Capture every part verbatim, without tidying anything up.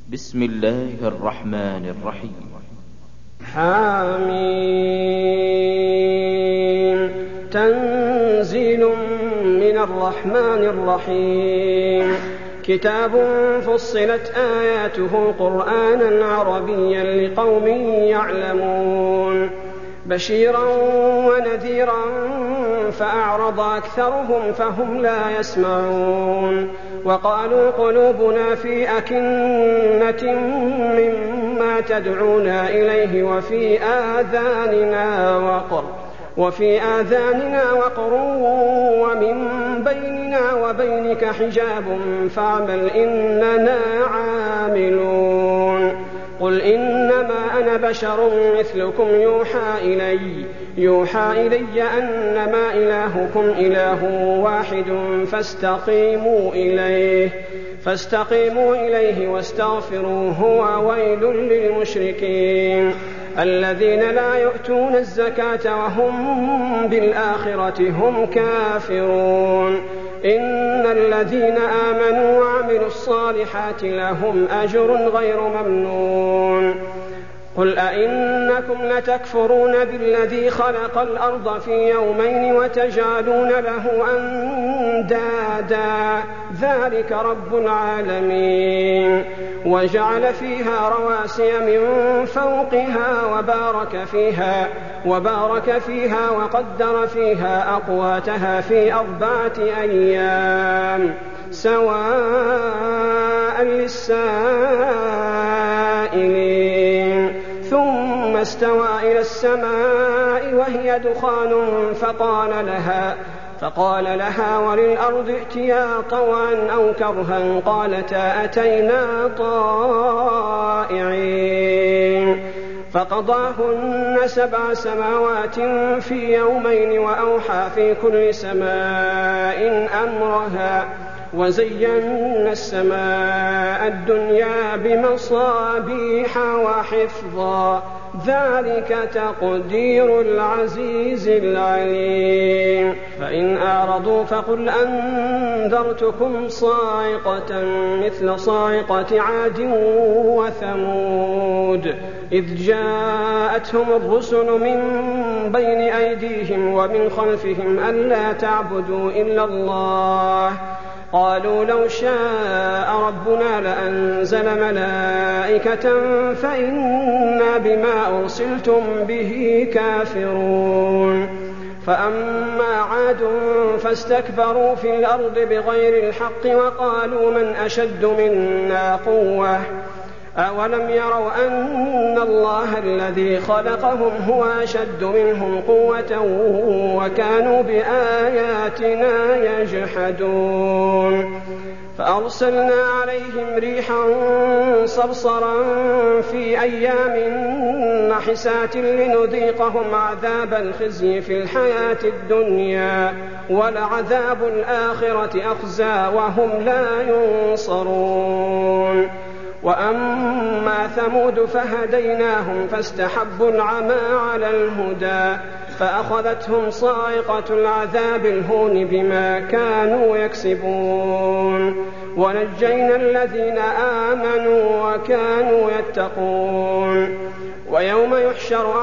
بسم الله الرحمن الرحيم. حميم. تنزيل من الرحمن الرحيم. كتاب فصلت آياته قرآنا عربيا لقوم يعلمون بشيرا ونذيرا فأعرض أكثرهم فهم لا يسمعون وقالوا قلوبنا في أكنة مما تدعونا إليه وفي آذاننا وقر وفي آذاننا وقر ومن بيننا وبينك حجاب فاعمل إننا عاملون. قل إنما أنا بشر مثلكم يوحى إلي يوحى إلي أنما إلهكم إله واحد فاستقيموا إليه فاستقيموا إليه واستغفروه وويل للمشركين الذين لا يؤتون الزكاة وهم بالآخرة هم كافرون. إن الذين آمنوا وعملوا الصالحات لهم أجر غير ممنون. قل أئنكم لتكفرون بالذي خلق الأرض في يومين وتجعلون له أندادا ذلك رب العالمين. وجعل فيها رواسي من فوقها وبارك فيها وبارك فيها وقدر فيها أقواتها في أربعة أيام سواء للسائلين. ثم استوى إلى السماء وهي دخان فقال لها فقال لها وللأرض ائتيا طوعا أو كرها قالتا أتينا طائعين. فقضاهن سبع سماوات في يومين وأوحى في كل سماء أمرها وزينا السماء الدنيا بمصابيح وحفظا ذلك تقدير العزيز العليم. فإن أعرضوا فقل أنذرتكم صاعقة مثل صاعقة عاد وثمود إذ جاءتهم الرسل من بين أيديهم ومن خلفهم ألا تعبدوا إلا الله قالوا لو شاء ربنا لأنزل ملائكة فإنا بما أرسلتم به كافرون. فأما عاد فاستكبروا في الأرض بغير الحق وقالوا من أشد منا قوة أولم يروا أن الله الذي خلقهم هو أشد منهم قوة وكانوا بآياتنا يجحدون. فأرسلنا عليهم ريحا صرصرا في أيام نحسات لنذيقهم عذاب الخزي في الحياة الدنيا ولعذاب الآخرة أخزى وهم لا ينصرون. وأما ثمود فهديناهم فاستحبوا العمى على الهدى فأخذتهم صاعقة العذاب الهون بما كانوا يكسبون. ونجينا الذين آمنوا وكانوا يتقون. ويوم يحشر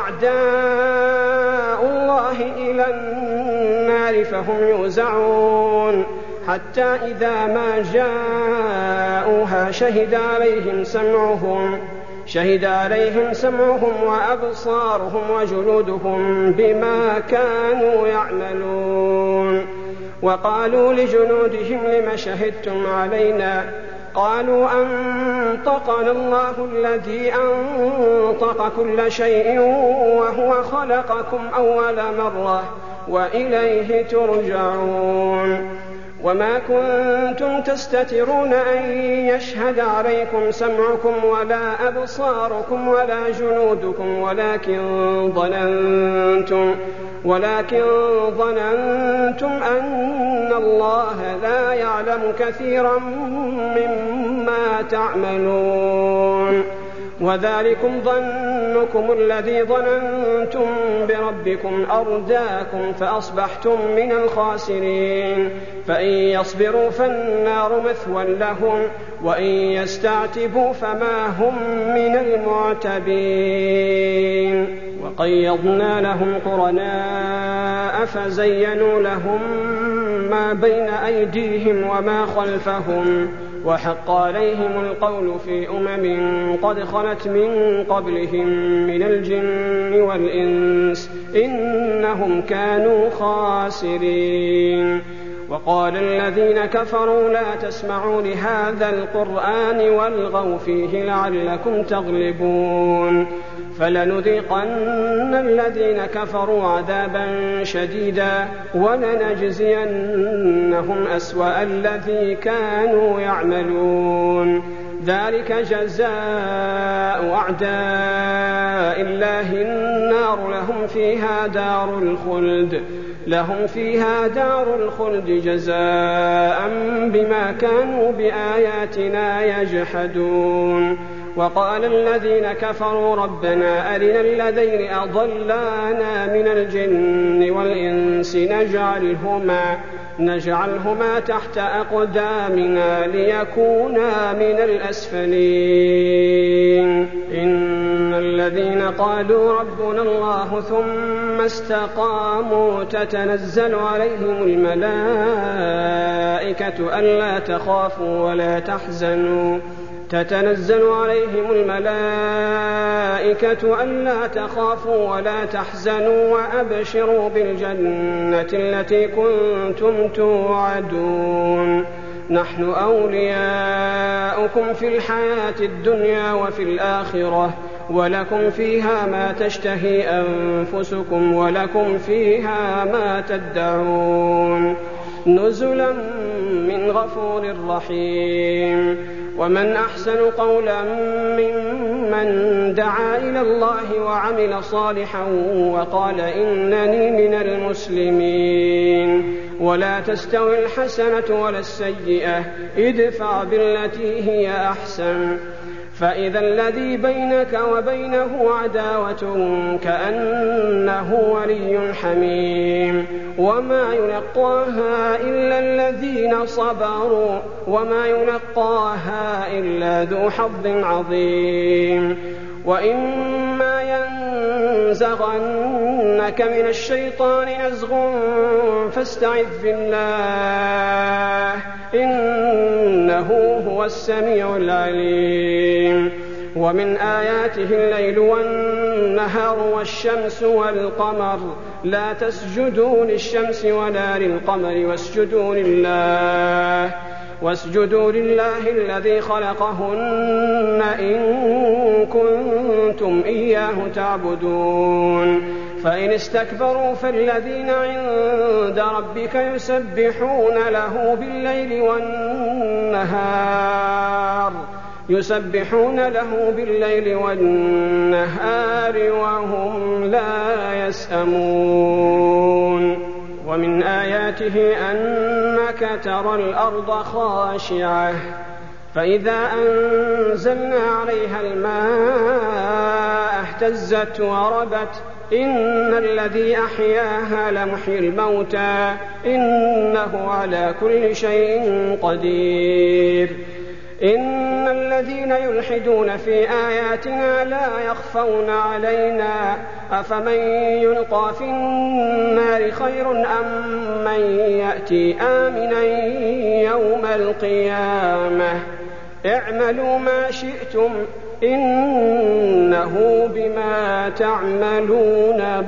أعداء الله إلى النار فهم يوزعون حتى إذا ما جاءوها شهد عليهم سمعهم شهد عليهم سمعهم وأبصارهم وجلودهم بما كانوا يعملون. وقالوا لجلودهم لم شهدتم علينا قالوا أنطقنا الله الذي أنطق كل شيء وهو خلقكم أول مرة وإليه ترجعون. وما كنتم تستترون أن يشهد عليكم سمعكم ولا أبصاركم ولا جلودكم ولكن ظننتم ولكن ظننتم أن الله لا يعلم كثيرا مما تعملون. وذلكم ظنكم الذي ظننتم بربكم أرداكم فأصبحتم من الخاسرين فإن يصبروا فالنار مثوى لهم وإن يستعتبوا فما هم من المعتبين وقيضنا لهم قرناء فزينوا لهم ما بين أيديهم وما خلفهم وحق عليهم القول في أمم قد خلت من قبلهم من الجن والإنس إنهم كانوا خاسرين. وقال الذين كفروا لا تسمعوا لهذا القرآن والغوا فيه لعلكم تغلبون فلنذيقن الذين كفروا عذابا شديدا ولنجزينهم أسوأ الذي كانوا يعملون ذلك جزاء أعداء الله النار لهم فيها دار الخلد لهم فيها دار الخلد جزاء بما كانوا بآياتنا يجحدون. وقال الذين كفروا ربنا أرنا الذين أضلانا من الجن والإنس نجعلهما, نجعلهما تحت أقدامنا ليكونا من الأسفلين إن الذين قالوا ربنا الله ثم استقاموا تتنزل عليهم الملائكة ألا تخافوا ولا تحزنوا تتنزل عليهم الملائكة ألا تخافوا ولا تحزنوا وأبشروا بالجنة التي كنتم توعدون نحن أولياؤكم في الحياة الدنيا وفي الآخرة ولكم فيها ما تشتهي أنفسكم ولكم فيها ما تدعون نزلا من غفور رحيم. ومن أحسن قولا ممن دعا إلى الله وعمل صالحا وقال إنني من المسلمين ولا تستوي الحسنة ولا السيئة ادفع بالتي هي أحسن فإذا الذي بينك وبينه عداوة كأنه ولي حميم وما يلقاها إلا الذين صبروا وما يلقاها إلا ذو حظ عظيم. وإما ينزغنك من الشيطان نزغ فاستعذ بالله إنه هو السميع العليم. ومن آياته الليل والنهار والشمس والقمر لا تسجدوا للشمس ولا للقمر واسجدوا لله واسجدوا لله الذي خلقهن إن كنتم إياه تعبدون فإن استكبروا فالذين عند ربك يسبحون له بالليل والنهار يسبحون له بالليل والنهار وهم لا يسأمون. ومن آياته أنك ترى الأرض خاشعة فإذا أنزلنا عليها الماء اهتزت وربت إن الذي أحياها لمحيي الموتى إنه على كل شيء قدير. إن الذين يلحدون في آياتنا لا يخفون علينا أفمن يلقى في النار خير أم من يأتي آمنا يوم القيامة اعملوا ما شئتم إنه بما تعملون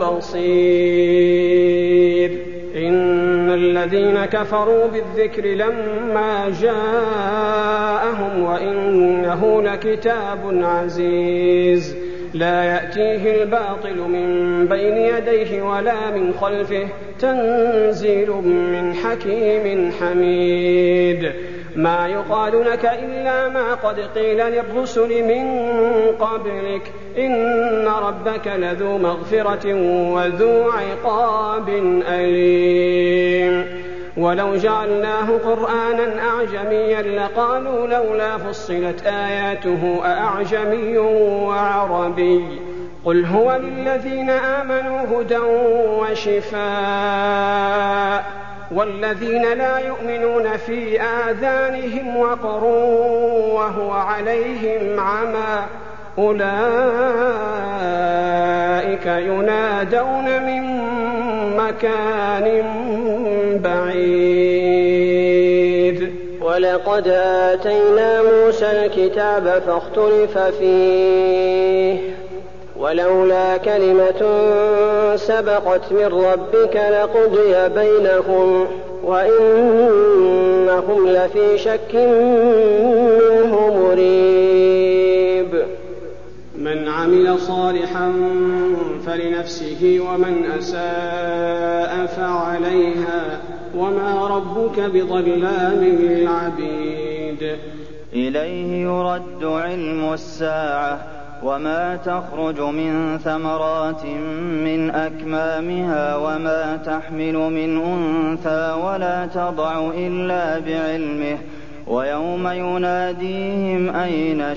بصير. إن الذين كفروا بالذكر لما جاءهم وإنه لكتاب عزيز لا يأتيه الباطل من بين يديه ولا من خلفه تنزيل من حكيم حميد. ما يقال لك إلا ما قد قيل للرسل من قبلك إن ربك لذو مغفرة وذو عقاب أليم. ولو جعلناه قرآنا أعجميا لقالوا لولا فصلت آياته أأعجمي وعربي قل هو للذين آمنوا هدى وشفاء والذين لا يؤمنون في آذانهم وقر وهو عليهم عمى أولئك ينادون من مكان بعيد. ولقد آتينا موسى الكتاب فاختلف فيه ولولا كلمة سبقت من ربك لقضي بينهم وإنهم لفي شك منه مريب. من عمل صالحا فلنفسه ومن أساء فعليها وما ربك بظلام للعبيد. إليه يرد علم الساعة وما تخرج من ثمرات من أكمامها وما تحمل من أنثى ولا تضع إلا بعلمه ويوم يناديهم أين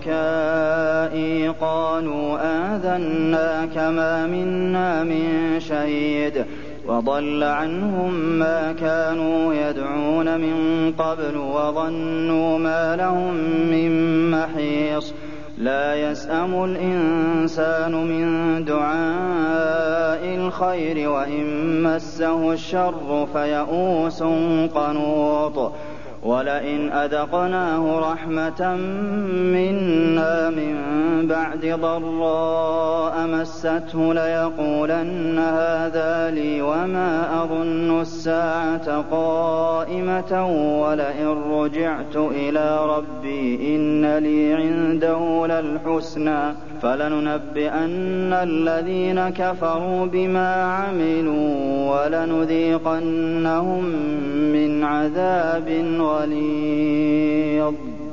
شركائي قالوا آذناك ما منا من شهيد وضل عنهم ما كانوا يدعون من قبل وظنوا ما لهم من محيص. لا يسأم الإنسان من دعاء الخير وإن مسه الشر فيئوس قنوط. ولئن أذقناه رحمة منا من بعد ضراء مسته ليقولن هذا لي وما أظن الساعة قائمة ولئن رجعت إلى ربي إن لي عنده للحسنى فلننبئن الذين كفروا بما عملوا ولنذيقنهم من عذاب غليظ.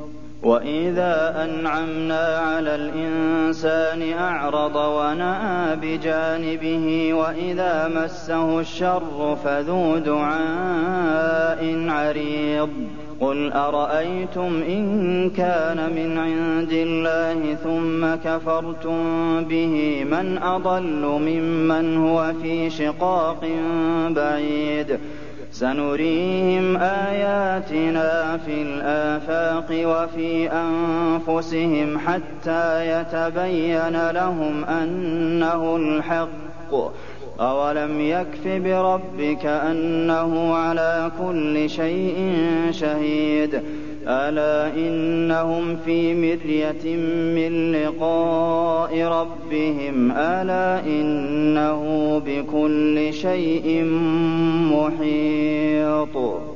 وإذا أنعمنا على الإنسان أعرض ونأى بجانبه وإذا مسه الشر فذو دعاء عريض. قل أرأيتم إن كان من عند الله ثم كفرتم به من أضل ممن هو في شقاق بعيد. سنريهم آياتنا في الآفاق وفي أنفسهم حتى يتبين لهم أنه الحق. أولم يكف بربك أنه على كل شيء شهيد. ألا إنهم في مرية من لقاء ربهم ألا إنه بكل شيء محيط.